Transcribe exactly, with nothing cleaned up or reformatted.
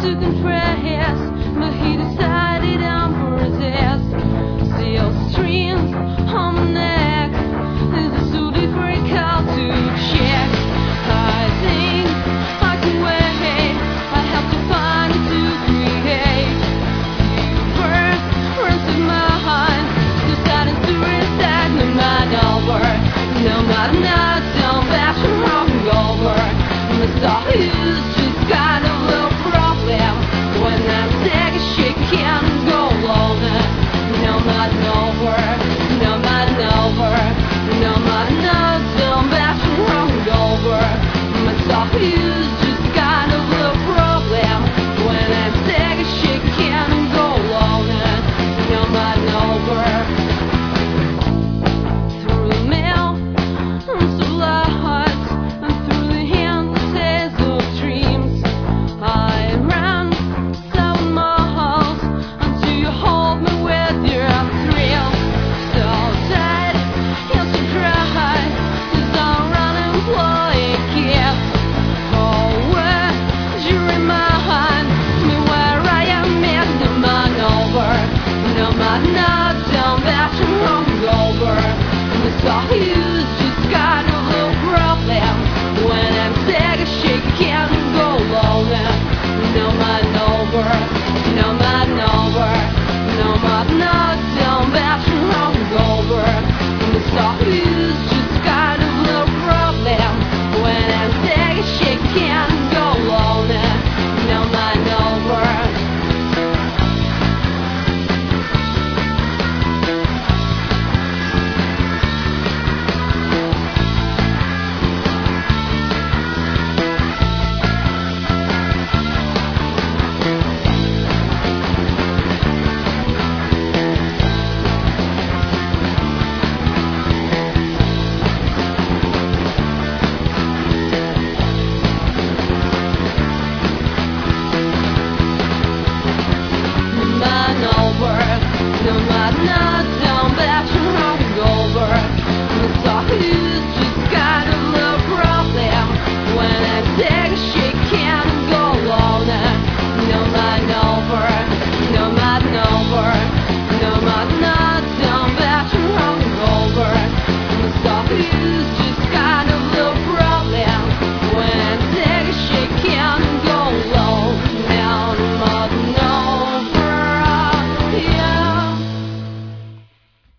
to confess, but he decided on resist. Steel strings on my neck, this is too difficult to check. I think I can wait, I have to find it to create. First, ransom my heart, deciding to reset no matter over, no matter not, don't bash and rock and over. The stuff is just kind of a problem. When I'm sick, she can't go longer. No, not over, no, not over, no, not not, don't bash and rock and over. My stuff is just kind of a problem. When I'm sick, she can't go longer. No, not over. Through the mail, I'm so lost, and through the endless of dreams, I ran seven miles until you hold me with your thrills. So tight, you're so dry, 'cause I'm running employee kiss. Oh, where you remind me where I am at the man over. No, man, not down, back and wrong over. The stuff you